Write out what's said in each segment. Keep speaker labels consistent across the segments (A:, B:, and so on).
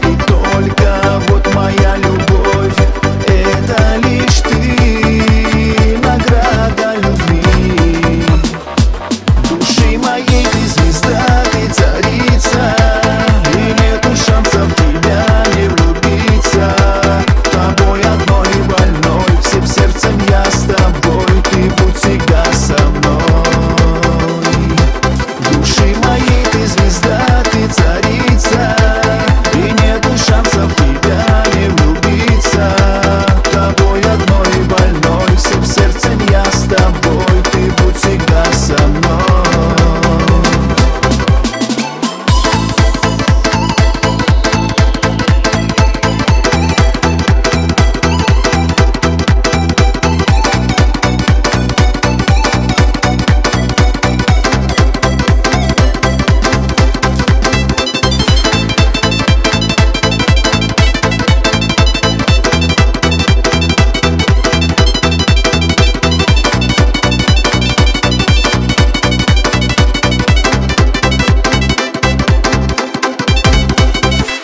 A: И только вот моя любовь — это лишь ты, награда любви. Души моей ты звезда, ты царица, и нету шансов тебя не влюбиться. Тобой одной больной, всем сердцем я с тобой, ты будь всегда со мной. Души моей ты звезда, ты царица, и нету шансов тебя не влюбиться. Тобой одной больной, всем сердцем я с тобой, ты будь всегда со мной.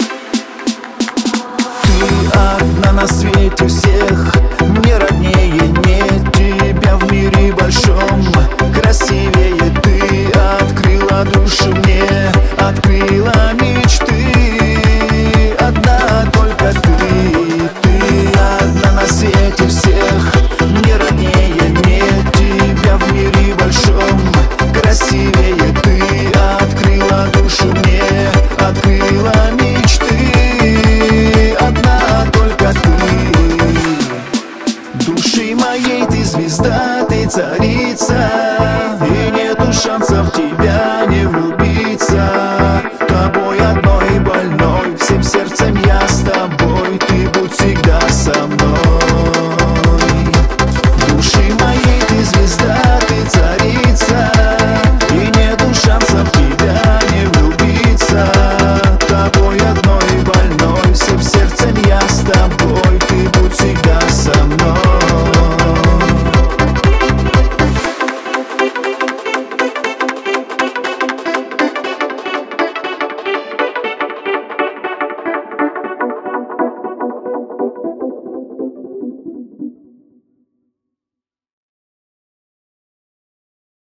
A: Одна на свете всех, мне роднее